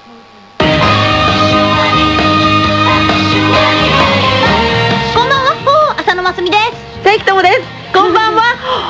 こんばんは、浅野真澄です。 関智です。 こんばんは。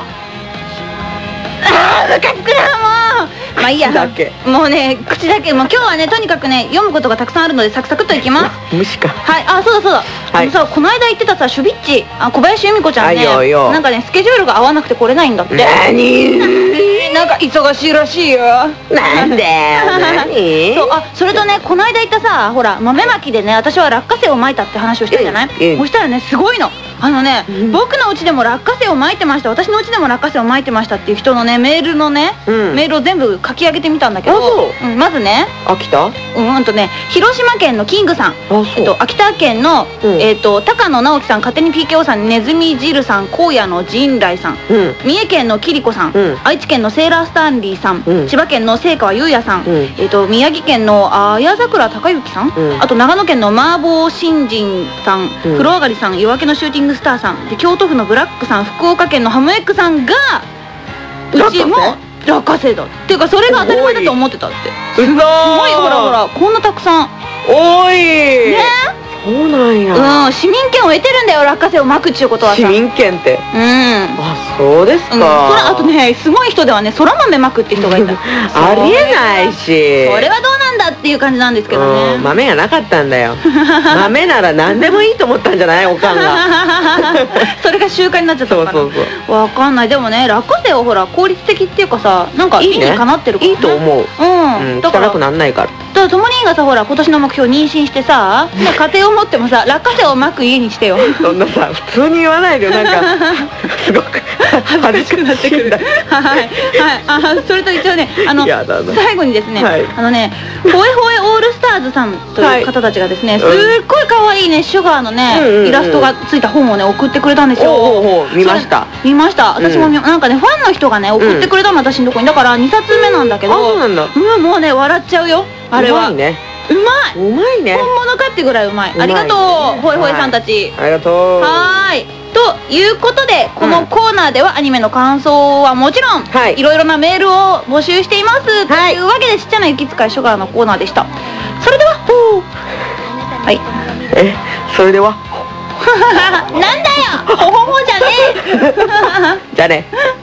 ムカつくな、もう。まあいいや。もうね、口だけ、もう今日はね、とにかくね、読むことがたくさんあるのでサクサクっといきます。 虫か。 はい、あ、そうだそうだ。さ、この間言ってたさ、シュビッチ、小林由美子ちゃんね、なんかね、スケジュールが合わなくて来れないんだって。なんか忙しいらしいよ。 なんで？何？ そう、それとね、この間言ったさ、ほら、豆まきでね、私は落花生をまいたって話をしたじゃない？そしたらね、すごいの。僕の家でも落花生をまいてました、私の家でも落花生をまいてましたっていう人のね、メールを全部書き上げてみたんだけど、まずね、 秋田？ 広島県のキングさん、秋田県の高野直樹さん、勝手に PKO さん、ねずみ汁さん、荒野の陣来さん、三重県のキリコさん、愛知県のセーラースタンリーさん、千葉県の清川優也さん、宮城県の綾桜孝之さん、あと長野県の麻婆新人さん、風呂上がりさん、夜明けのシューティングスターさんで、京都府のブラックさん、福岡県のハムエッグさんが、うちも落花生だっていうか、それが当たり前だと思ってたって。すごい、ほらほら、こんなたくさん。 多いね。 そうなんや。 市民権を得てるんだよ、落花生をまくっちゅうことはさ。 市民権って。あ、そうですか。 あとね、すごい人ではね、そら豆まくって人がいた。 ありえないし、 それはどうなんだっていう感じなんですけどね。 豆がなかったんだよ。豆なら何でもいいと思ったんじゃない、おかんが。 それが習慣になっちゃったのかな。そうそうそう。わかんない。でもね、落花生はほら効率的っていうかさ、なんか理にかなってるからね。 いいと思う。汚くなんないから。 だからともにがさ、ほら今年の目標妊娠してさ、家庭を持ってもさ、落花生をまく家にしてよ。 そんなさ、普通に言わないでよ、なんかすごく恥ずかしくなってくる。 はいはい。それと一応ね、最後にですね、ほえほえオールスターズさんという方たちがですね、すっごい可愛いね、シュガーのねイラストがついた本をね送ってくれたんですよ。 見ました。 私もなんかね、ファンの人がね送ってくれたの、私のとこに。だから2冊目なんだけど、もうね笑っちゃうよ、あれは。うまいね。本物かってぐらいうまい。ありがとう、ほえほえさんたち。 ありがとう。 はい。ということで、このコーナーではアニメの感想はもちろん、いろいろなメールを募集しています。というわけで、ちっちゃな雪使いシュガーのコーナーでした。それでは、はい。 それではなんだよ、ほほほじゃねえ。 じゃあね。